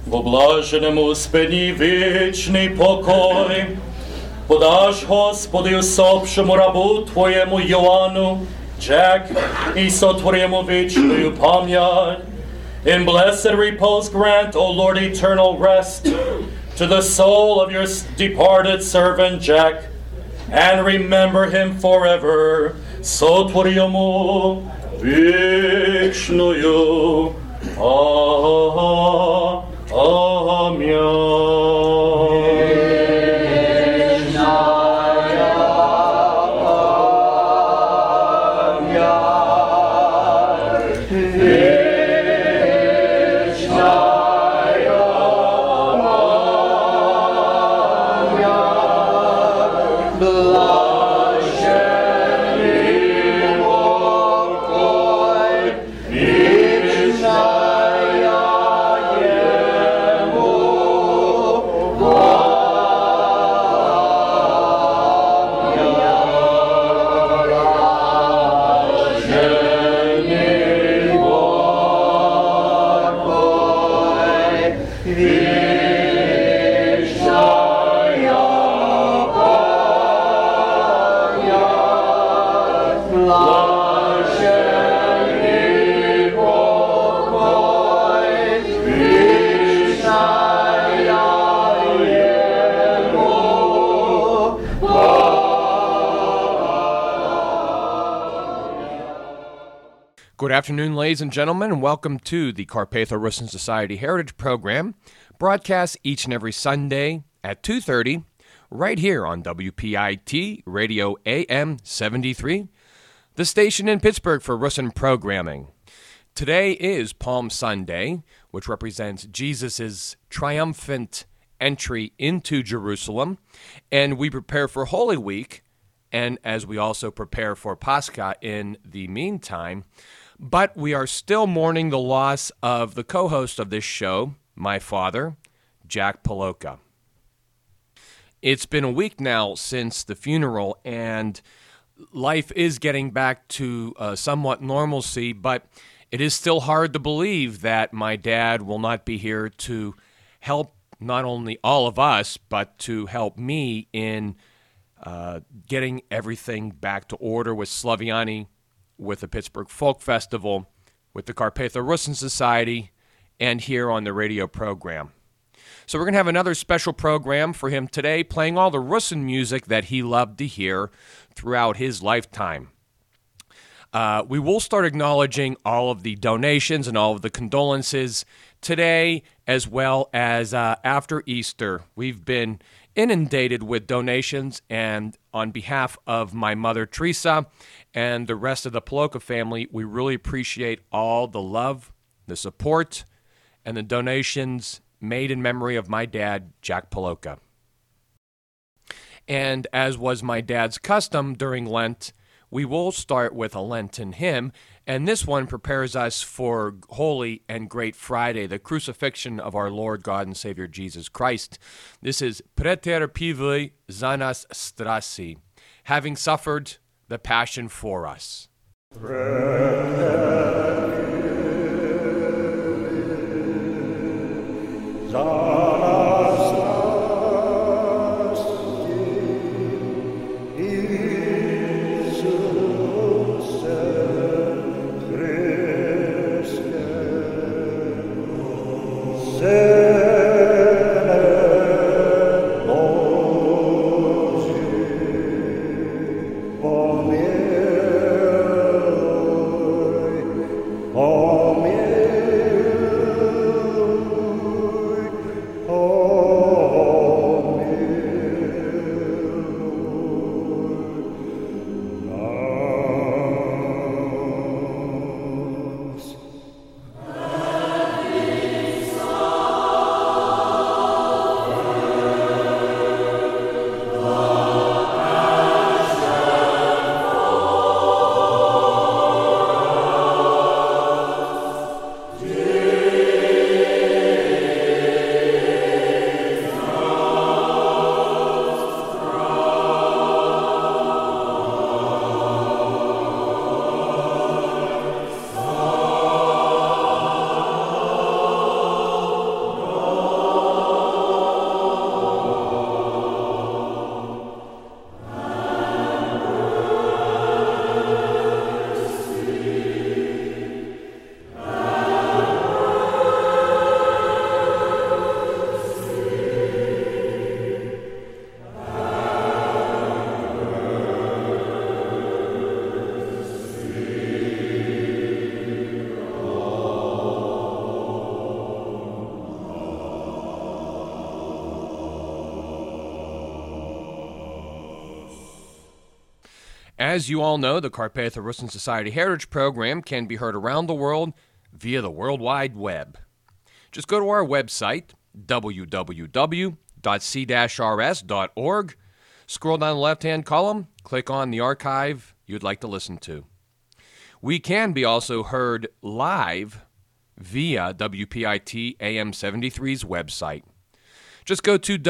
в блаженному спині вічний покой. Подаш, Господи, усопшому рабу Твоєму Йоанну, Jack, і сотворимо вічною пам'ять. In blessed repose grant, O Lord, eternal rest to the soul of your departed servant Jack, and remember him forever. Сотворимо вічною Good afternoon, ladies and gentlemen, and welcome to the Carpatho-Russin Society Heritage Program, broadcast each and every Sunday at 2:30, right here on WPIT Radio AM 73, the station in Pittsburgh for Russin programming. Today is Palm Sunday, which represents Jesus' triumphant entry into Jerusalem, and we prepare for Holy Week, and as we also prepare for Pascha in the meantime. But we are still mourning the loss of the co-host of this show, my father, Jack Poloka. It's been a week now since the funeral, and life is getting back to somewhat normalcy, but it is still hard to believe that my dad will not be here to help not only all of us, but to help me in getting everything back to order with Slaviani, with the Pittsburgh Folk Festival, with the Carpatho-Russin Society, and here on the radio program. So we're going to have another special program for him today, playing all the Russin music that he loved to hear throughout his lifetime. We will start acknowledging all of the donations and all of the condolences today, as well as after Easter. We've been inundated with donations, and on behalf of my mother, Teresa, and the rest of the Poloka family, we really appreciate all the love, the support, and the donations made in memory of my dad, Jack Poloka. And as was my dad's custom during Lent, we will start with a Lenten hymn, and this one prepares us for Holy and Great Friday, the crucifixion of our Lord God and Savior Jesus Christ. This is Preterpivui za nas strasi, having suffered the passion for us. As you all know, the Carpatho Rusin Society Heritage Program can be heard around the world via the World Wide Web. Just go to our website, www.c-rs.org, scroll down the left-hand column, click on the archive you'd like to listen to. We can be also heard live via WPIT AM 73's website. Just go to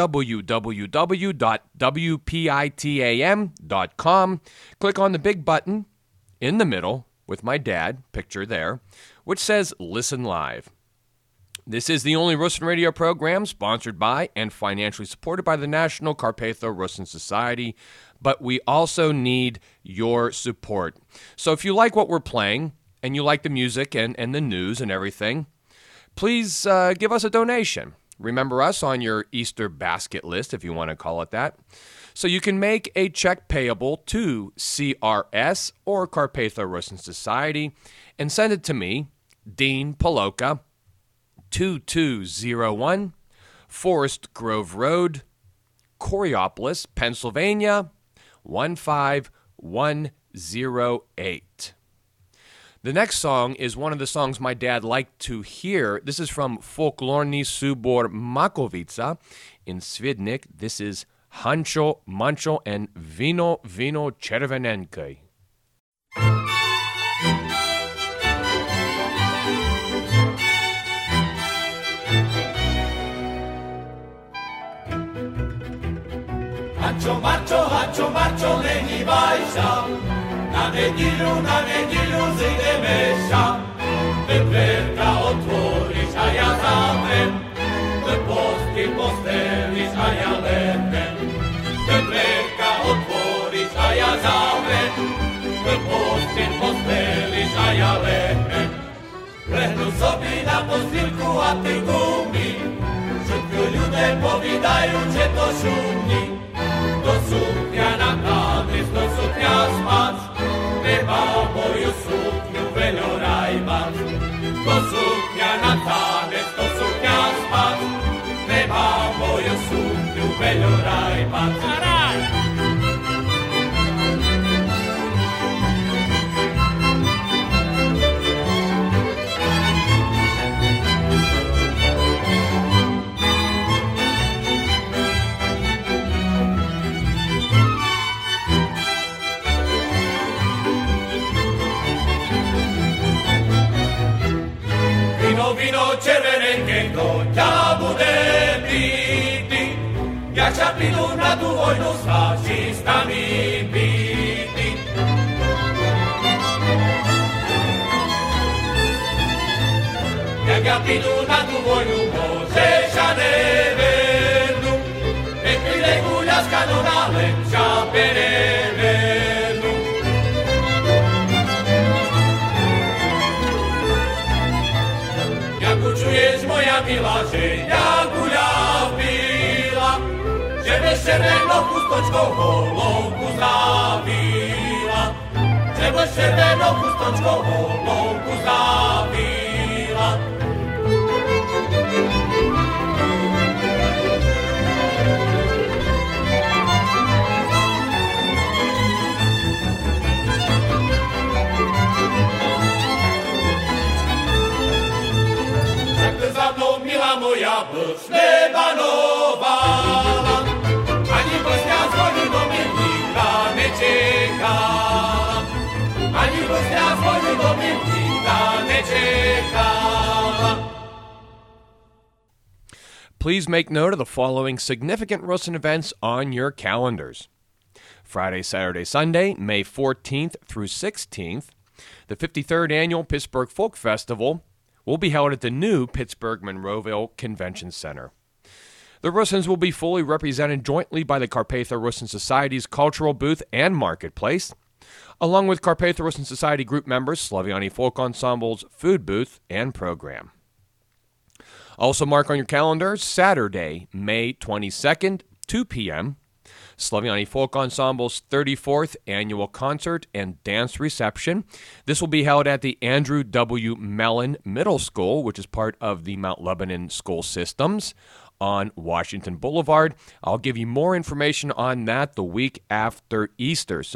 www.wpitam.com, click on the big button in the middle with my dad, picture there, which says Listen Live. This is the only Rusin radio program sponsored by and financially supported by the National Carpatho Rusin Society, but we also need your support. So if you like what we're playing, and you like the music and the news and everything, please give us a donation. Remember us on your Easter basket list, if you want to call it that. So you can make a check payable to CRS or Carpatho Rusin Society and send it to me, Dean Paloka, 2201 Forest Grove Road, Coraopolis, Pennsylvania, 15108. The next song is one of the songs my dad liked to hear. This is from Folklorny Subor Makovica in Svidnik. This is Hancho, Mancho, and Vino Červenenke. Hancho, neni vajša, na nedjelju zideme ša. Dverka otvoriš, a ja zavrem, posti posteliš, a ja letem. Dverka otvoriš, a ja zavrem, posti posteliš, a ja letem. Lehnu sobi na postiljku, a ti gumi, šutku ljude povidaju, že to šumi. Do suknja na kadris, do suknja spac, treba moju suknju veljorajbac. Do suknja na kadris, do suknja spac, treba moju suknju veljorajbac. Vino červenenke, to ťa bude piti. Ja ťa prídu na tú vojnu s fašistami piti. Jak ja prídu na tú vojnu, môžeš a nevernu. Nech príde guľa z kanona, len čape nevernu. Čuješ, moja milá, že ja guľa pila, že bez červenou chustočkou holovku zavila, že bez červenou chustočkou holovku zavila. Za mnou, milá moja, blz nebanovala, ani blzňa z vojny do milníka nečekala, ani blzňa z vojny do milníka nečekala. Please make note of the following significant Rusin events on your calendars. Friday, Saturday, Sunday, May 14th through 16th, the 53rd Annual Pittsburgh Folk Festival will be held at the new Pittsburgh Monroeville Convention Center. The Rusins will be fully represented jointly by the Carpatho Rusin Society's cultural booth and marketplace, along with Carpatho Rusin Society group members Slaviani Folk Ensemble's food booth and program. Also mark on your calendars Saturday, May 22nd, 2 p.m., Slaviani Folk Ensemble's 34th annual concert and dance reception. This will be held at the Andrew W. Mellon Middle School, which is part of the Mount Lebanon School Systems on Washington Boulevard. I'll give you more information on that the week after Easter, so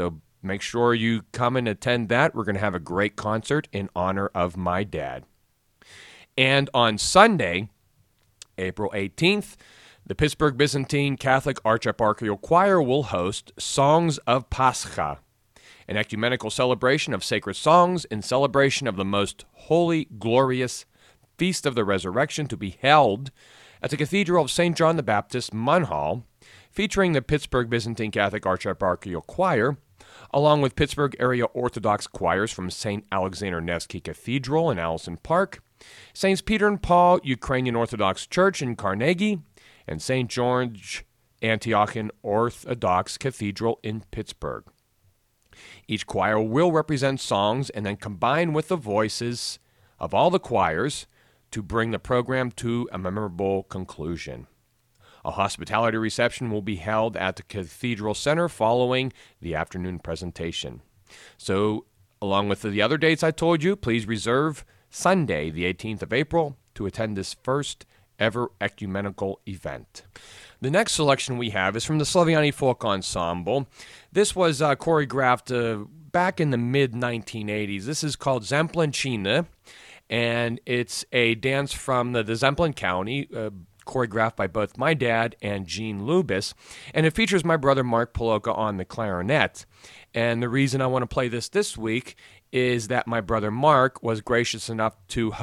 Make sure you come and attend that. We're going to have a great concert in honor of my dad. And on Sunday, April 18th, the Pittsburgh Byzantine Catholic Archieparchal Choir will host Songs of Pascha, an ecumenical celebration of sacred songs in celebration of the most holy, glorious Feast of the Resurrection to be held at the Cathedral of St. John the Baptist, Munhall, featuring the Pittsburgh Byzantine Catholic Archieparchal Choir, along with Pittsburgh area Orthodox choirs from St. Alexander Nevsky Cathedral in Allison Park, St. Peter and Paul Ukrainian Orthodox Church in Carnegie, and St. George Antiochian Orthodox Cathedral in Pittsburgh. Each choir will represent songs and then combine with the voices of all the choirs to bring the program to a memorable conclusion. A hospitality reception will be held at the Cathedral Center following the afternoon presentation. So, along with the other dates I told you, please reserve Sunday, the 18th of April, to attend this first ever ecumenical event. The next selection we have is from the Slaviani Folk Ensemble. This was choreographed back in the mid-1980s. This is called Zemplenchina, and it's a dance from the Zemplin County, choreographed by both my dad and Gene Lubis, and it features my brother Mark Poloka on the clarinet. And the reason I want to play this week is that my brother Mark was gracious enough to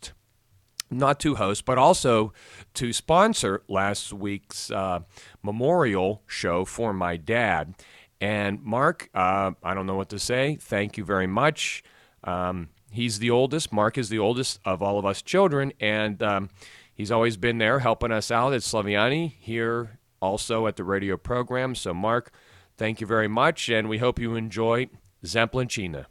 but also to sponsor last week's memorial show for my dad. And Mark, I don't know what to say. Thank you very much. He's the oldest. Mark is the oldest of all of us children, and he's always been there helping us out at Slaviani, here also at the radio program. So, Mark, thank you very much, and we hope you enjoy Zemplenchina.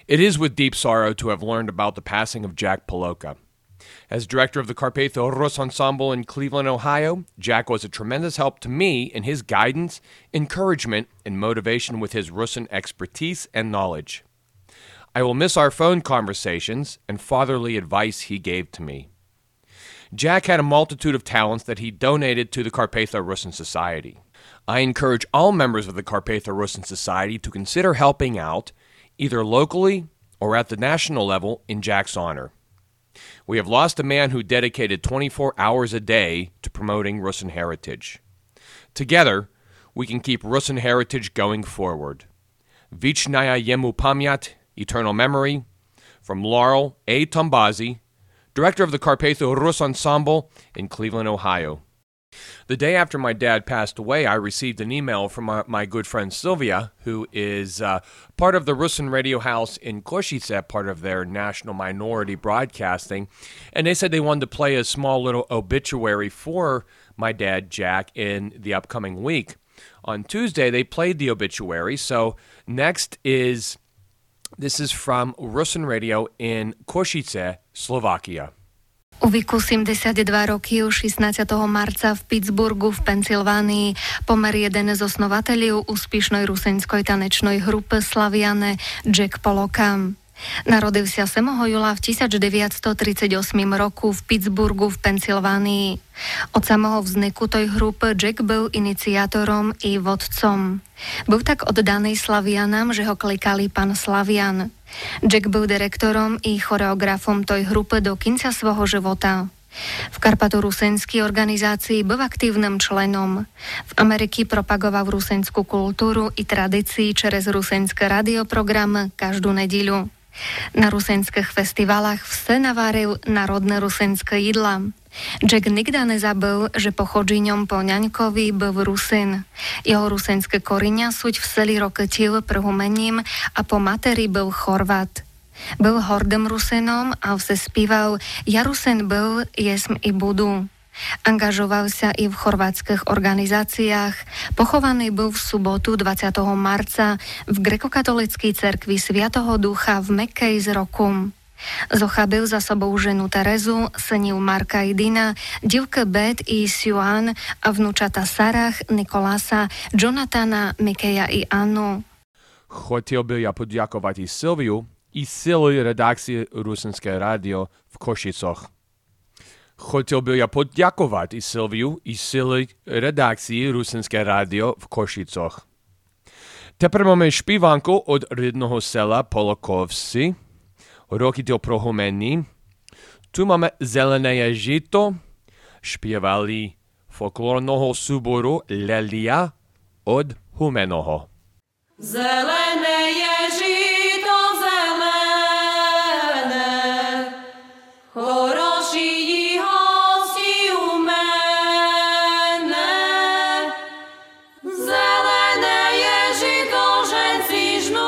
It is with deep sorrow to have learned about the passing of Jack Poloka. As director of the Carpatho Rus Ensemble in Cleveland, Ohio, Jack was a tremendous help to me in his guidance, encouragement, and motivation with his Rusyn expertise and knowledge. I will miss our phone conversations and fatherly advice he gave to me. Jack had a multitude of talents that he donated to the Carpatho Rusyn Society. I encourage all members of the Carpatho Rusyn Society to consider helping out, either locally or at the national level, in Jack's honor. We have lost a man who dedicated 24 hours a day to promoting Rusyn heritage. Together, we can keep Rusyn heritage going forward. Vichnaya Yemu Pamyat, eternal memory, from Laurel A. Tombazi, director of the Carpatho Rus Ensemble in Cleveland, Ohio. The day after my dad passed away, I received an email from my good friend Sylvia, who is part of the Rusyn Radio House in Košice, part of their national minority broadcasting. And they said they wanted to play a small little obituary for my dad, Jack, in the upcoming week. On Tuesday, they played the obituary. So next this is from Rusyn Radio in Košice, Slovakia. U veku 72 roky 16. marca v Pittsburghu v Pensylvánii pomer jeden z osnovateľov úspešnej rusynskej tanečnej grupy Slaviane Jack Poloka. Narodil sa 7. júla v 1938 roku v Pittsburghu v Pensylvánii. Od samého vzniku tej grupy Jack byl iniciátorom i vodcom. Byl tak oddaný Slavianám, že ho klikali pán Slavian. Jack byl direktorom i choreografom tej grupy do konca svojho života. V Karpato-Rusenskej organizácii byl aktívnym členom. V Amerike propagoval rusenskú kultúru i tradícii čerez rusenské radioprogram každú nedeľu. Na rusenských festivalách vse navaril národné rusenské jedla. Jack nikda nezabil, že pochodžiňom po ňaňkovi byl Rusyn. Jeho rusenské korenia suť vseli roketil prhumením a po materi byl Chorvat. Byl hordým Rusynom a vse spíval Ja Rusyn byl, jesm i budu. Angažoval sa i v chorvátskych organizáciách. Pochovaný byl v sobotu 20. marca v grekokatolickej cerkvi Sviatoho Ducha v Mekkej z Rokum. Zochabil za sobou ženu Terezu, synil Marka i Dina, divke Bet i Siuan a vnúčata Sarah, Nikolasa, Jonathana, Mikeja i Annu. Хотел бы я подяковать и Силвию, и силой редакции Русинское радио в Кошицах. Хотел бы я подяковать и Силвию, и силой редакції Русинське радіо в Кошицах. Тепер máme šпіванку od рідного села Полоковці, роки до прохомені. Tu máme Zelené žito, špівали folklórneho súboru Lelia od Humeného. Zelené je žito zelené, хороші гості у мене. Зелене є жито, женці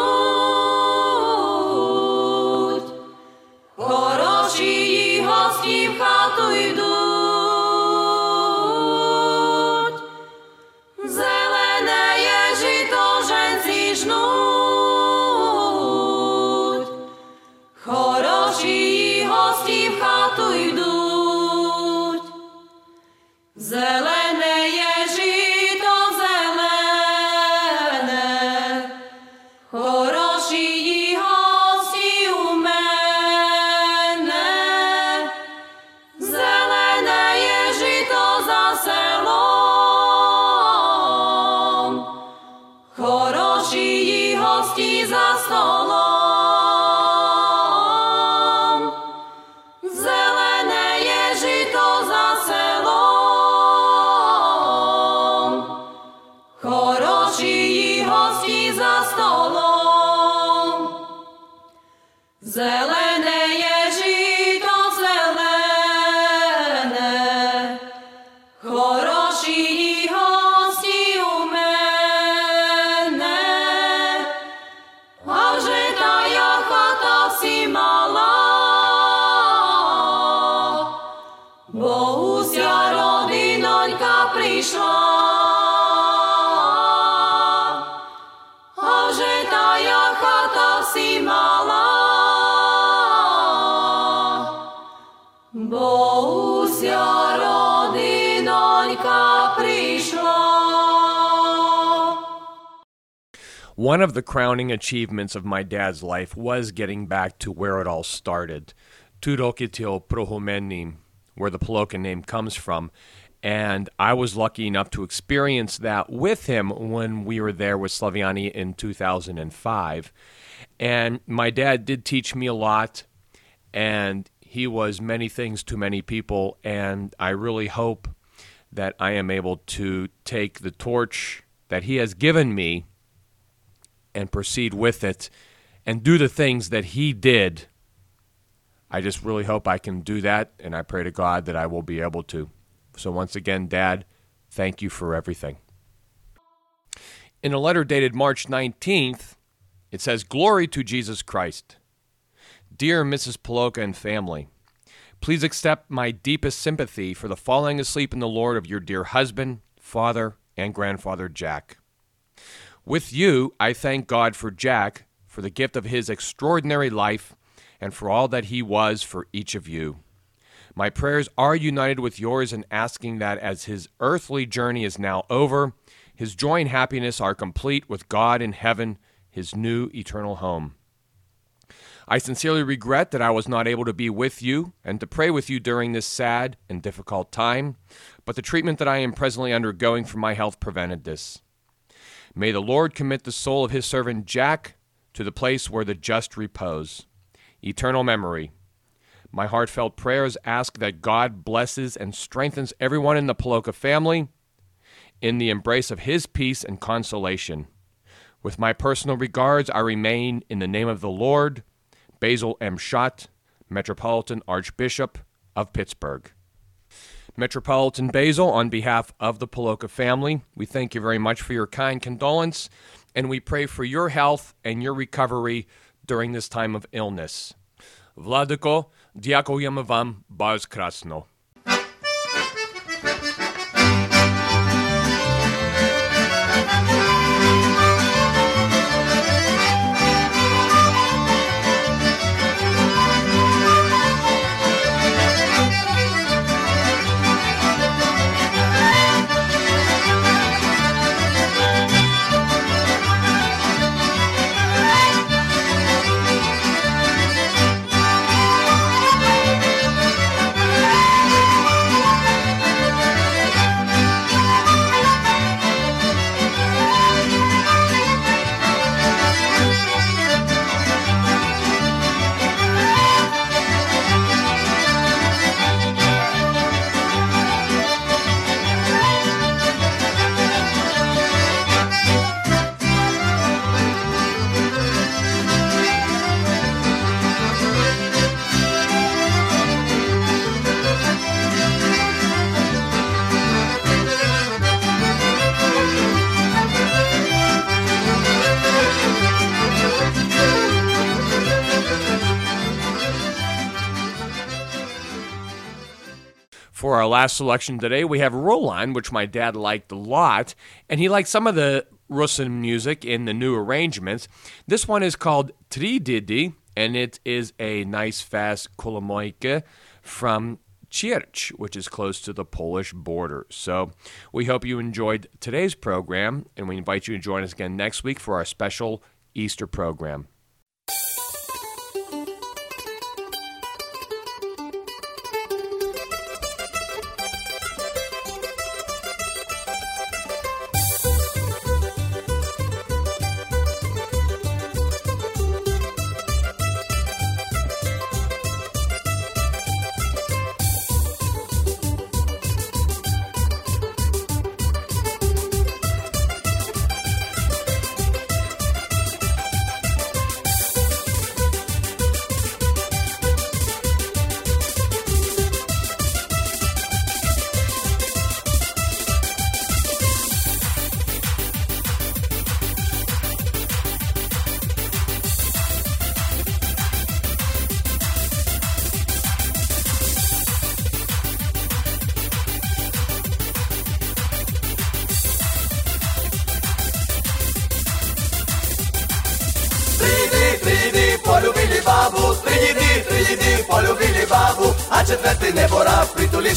жнуть, хороші гості в хату йдуть. Зелене є жито, женці жнуть, хороші гості в хату йдуть. Зелене є жито зелене, хороші гості у мене. Зелене є жито за селом, хороші гості за столом. Зелене є жито за селом, хороші гості за столом. Зелене є жито зелене, хороші гості у мене. А вже тая хата всі мала, бо уся родинонька прийшла. А вже тая хата всі мала, Bohusia rodinonьka prišla. One of the crowning achievements of my dad's life was getting back to where it all started, Turokitio Prohomeni, where the Paloka name comes from. And I was lucky enough to experience that with him when we were there with Slaviani in 2005. And my dad did teach me a lot, and he was many things to many people, and I really hope that I am able to take the torch that he has given me and proceed with it and do the things that he did. I just really hope I can do that, and I pray to God that I will be able to. So once again, Dad, thank you for everything. In a letter dated March 19th, it says, "Glory to Jesus Christ. Dear Mrs. Paloka and family, please accept my deepest sympathy for the falling asleep in the Lord of your dear husband, father, and grandfather Jack. With you, I thank God for Jack, for the gift of his extraordinary life, and for all that he was for each of you. My prayers are united with yours in asking that as his earthly journey is now over, his joy and happiness are complete with God in heaven, his new eternal home. I sincerely regret that I was not able to be with you and to pray with you during this sad and difficult time, but the treatment that I am presently undergoing for my health prevented this. May the Lord commit the soul of his servant Jack to the place where the just repose. Eternal memory. My heartfelt prayers ask that God blesses and strengthens everyone in the Paloka family in the embrace of his peace and consolation. With my personal regards, I remain in the name of the Lord, Basil M. Schott, Metropolitan Archbishop of Pittsburgh." Metropolitan Basil, on behalf of the Paloka family, we thank you very much for your kind condolence, and we pray for your health and your recovery during this time of illness. Vladiko, дякуємо вам bardzo krasno. For our last selection today, we have Roland, which my dad liked a lot, and he liked some of the Russian music in the new arrangements. This one is called Tri Didi, and it is a nice, fast kolomoika from Chierch, which is close to the Polish border. So we hope you enjoyed today's program, and we invite you to join us again next week for our special Easter program.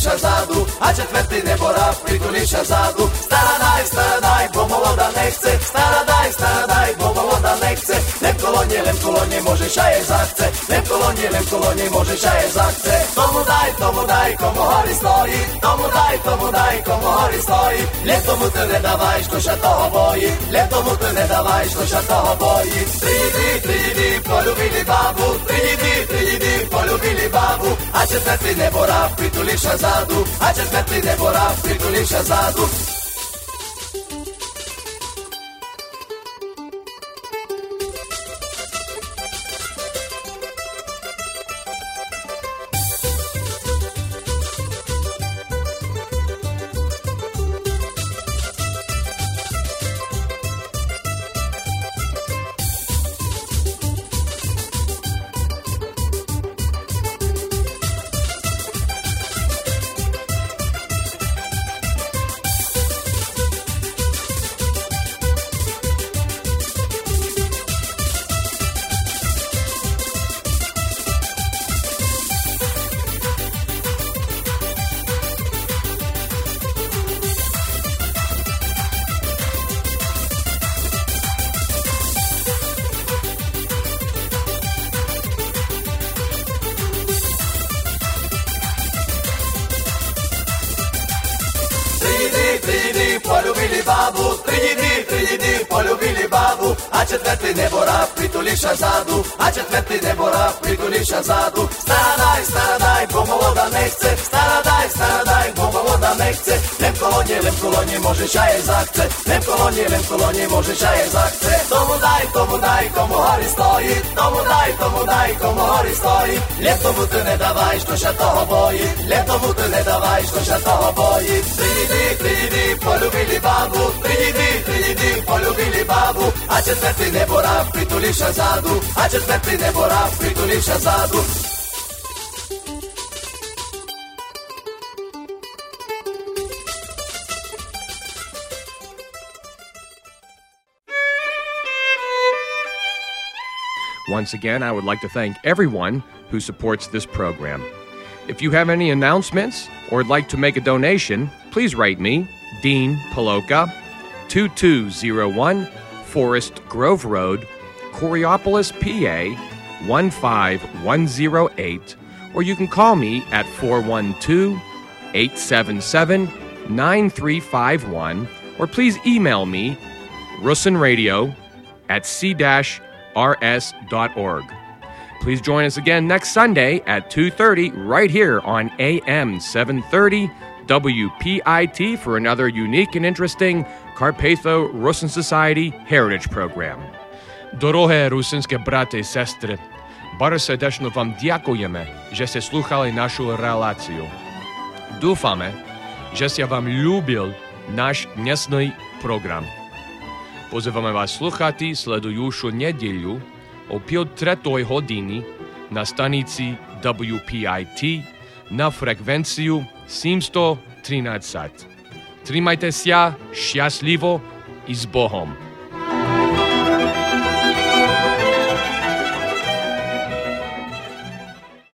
prituliša zadu, a četvrti ne mora, prituliša zadu. Stara daj, bo młoda ne chce, stara daj, bo młoda ne chce. Lem kolonie, może szaje zachce, lem kolonie, może szaje zachce. Tomu daj, komu hori stoi, tomu daj, komu hori stoi. Leto mu ty ne dawaj, što się toho boji, leto mu ty ne dawaj, što się toho boji. Tri polubili babu, tri polubili babu, a četvrti ne mora, prituliša zadu, a četvrti ne mora, prituliša zadu. Polubili babu, a četvrti ne mora, prituliša zadu, a četvrti ne mora, prituliša zadu. Stara daj, bo młoda ne chce, stara daj, bo młoda ne chce. Lem kolonie, może szaje zachce, lem kolonie, może szaje zachce. Tomu daj, komu hori stoi, tomu daj, komu hori stoi. Leto mu ty ne dawaj, što się toho boji, leto mu ty ne dawaj, što się toho boji. Tri, polubili babu, tri, polubili babu, a četvrti ne mora, prituliša zadu, a četvrti ne mora, prituliša zadu. Once again, I would like to thank everyone who supports this program. If you have any announcements or would like to make a donation, please write me, Dean Paloka, 2201 Forest Grove Road, Coriopolis, PA 15108, or you can call me at 412-877-9351, or please email me, russinradio@c-rs.org. Please join us again next Sunday at 2:30 right here on AM 730 WPIT for another unique and interesting Carpatho-Rusyn Society Heritage Program. Дороге русинські брати і сестри, bardzo serdecznie wam dziękujemy, że ste słuchali naszą relację. Dúfame, że ste wam lubil nasz dnesny program. Pozywamy was słuchati sledujušu nedjelju o 5:03 hodini na stanici WPIT na frekvenciju 713. Trimajte się, šťastlivo i s Bohom.